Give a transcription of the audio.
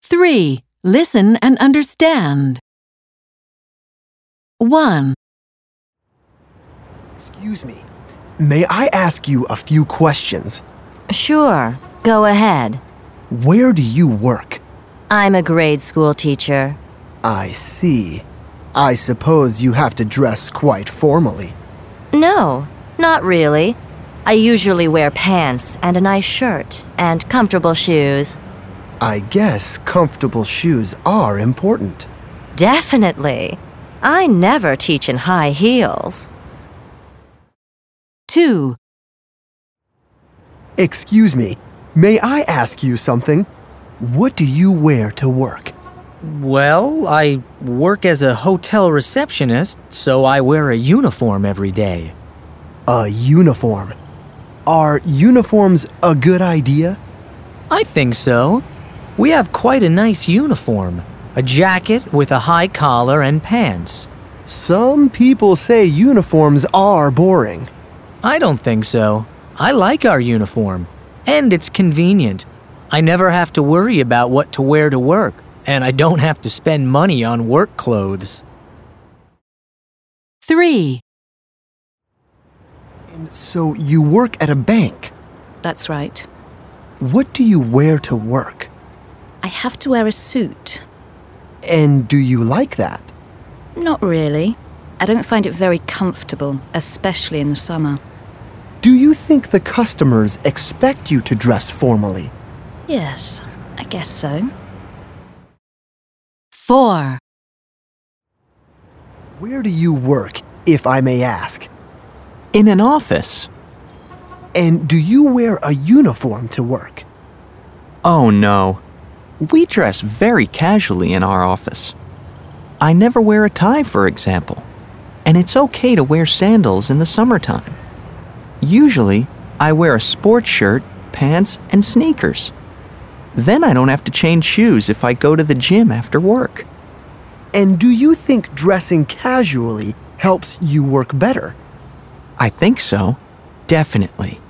3. Listen and understand. 1, Excuse me. May I ask you a few questions? Sure, go ahead. Where do you work? I'm a grade school teacher. I see. I suppose you have to dress quite formally. No, not really. I usually wear pants and a nice shirt and comfortable shoes. I guess comfortable shoes are important. Definitely. I never teach in high heels. 2, Excuse me. May I ask you something? What do you wear to work? Well, I work as a hotel receptionist, so I wear a uniform every day. A uniform. Are uniforms a good idea? I think so. We have quite a nice uniform. A jacket with a high collar and pants. Some people say uniforms are boring. I don't think so. I like our uniform. And it's convenient. I never have to worry about what to wear to work, and I don't have to spend money on work clothes. 3, And so you work at a bank. That's right. What do you wear to work? I have to wear a suit. And do you like that? Not really. I don't find it very comfortable, especially in the summer. Do you think the customers expect you to dress formally? Yes, I guess so. 4, Where do you work, if I may ask? In an office. And do you wear a uniform to work? Oh no. We dress very casually in our office. I never wear a tie, for example. And it's okay to wear sandals in the summertime. Usually, I wear a sports shirt, pants, and sneakers. Then I don't have to change shoes if I go to the gym after work. And do you think dressing casually helps you work better? I think so. Definitely.